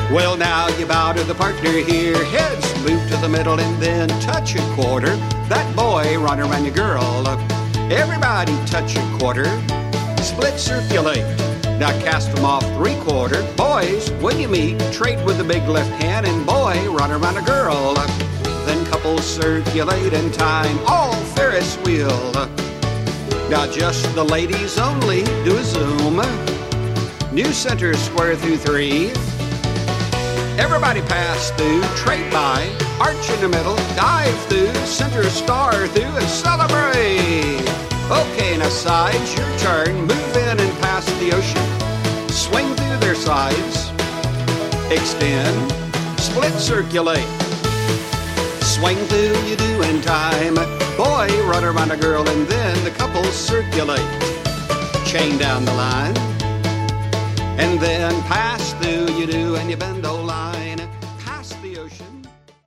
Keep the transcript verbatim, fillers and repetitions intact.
Well, now you bow to the partner here, heads move to the middle and then touch a quarter. That boy run around your girl. Everybody touch a quarter. Split circulate. Now cast them off three quarter. Boys, when you meet, trade with the big left hand and boy, run around a girl. Then couples circulate in time, all Ferris wheel. Now just the ladies only, do a zoom. New center square through three. Everybody pass through, trade by, arch in the middle, dive through, center star through, and celebrate. Okay, now sides, your turn, move in and pass the ocean. Swing through their sides, extend, split circulate. Swing through, you do in time. Boy, run around a girl, and then the couples circulate. Chain down the line. And then pass through, you do, and you bend, oh line, past the ocean.